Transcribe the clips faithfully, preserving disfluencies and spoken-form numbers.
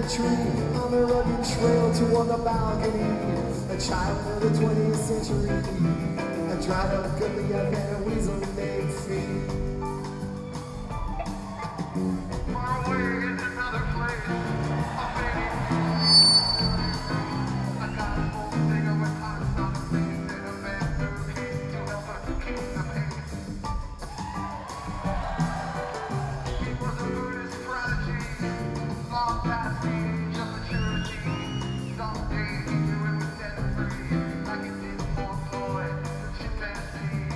tree on the rugged trail toward the balcony. A child of the twentieth century, a dried up Goliath and a weasel named Fee. Far away in another place, a fading a gospel singer with hearts on the face and a bamboo case to help her keep the pace. He was a Buddhist prodigy, long past the age of maturity. Someday he knew it was dead free, like it did for Floyd, the chimpanzee.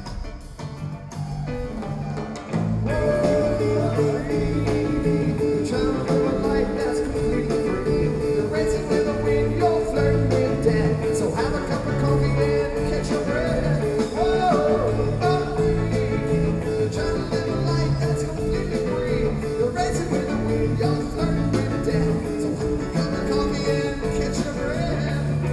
You're trying to live a life that's completely free. You're racing with the wind, you're flirting with death. So have a cup of coffee and catch your breath. Whoa, oh, you're trying to live a life that's completely free. You're racing with the wind, you're flirting with death. So have a cup of coffee and catch your breath.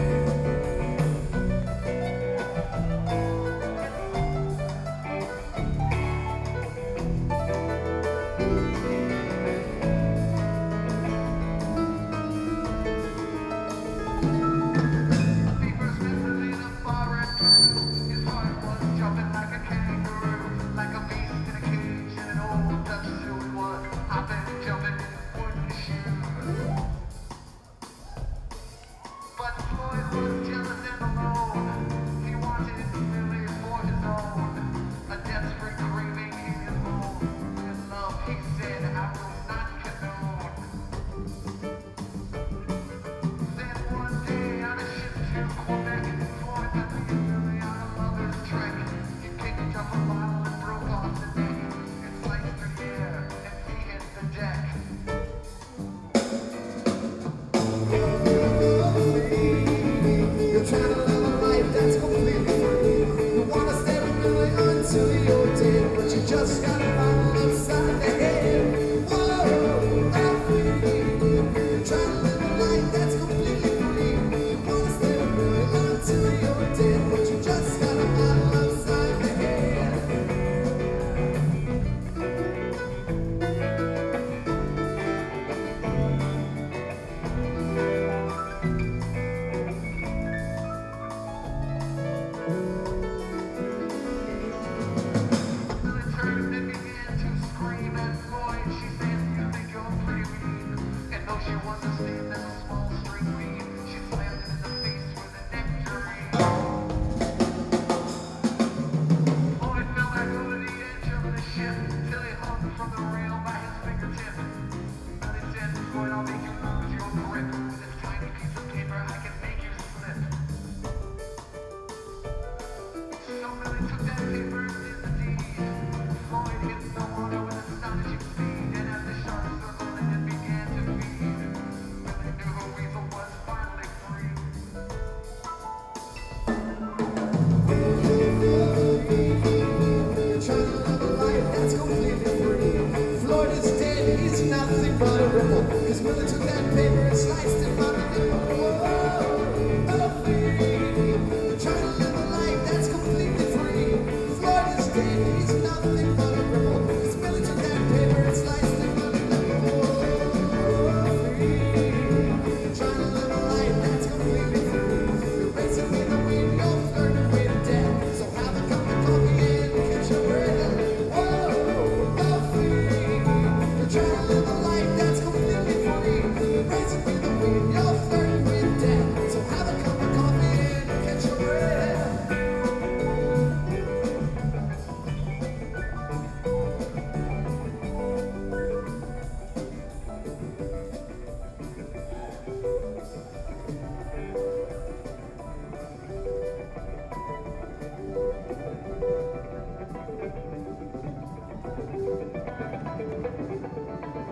Until you're dead, but you just got a bottle upside the head. Whoa, I'm free. You're trying to live a life that's completely free. You wanna stay with me until you're dead, but you just got a bottle upside the head. Nothing but a ripple. Cause Willie took that paper and sliced it on a nipple. Oh, oh, free. Trying to live a life that's completely free. Floyd is dead, he's nothing but a ripple. Cause Willie took that paper and sliced it on a nipple. Oh, free. Trying to live a life that's completely free. You're racing with the wind, you're flirting with death. So have a cup of coffee and catch your breath. Whoa, oh, free. You're trying to live a life that's completely free. You're racing with the wind, you're flirting.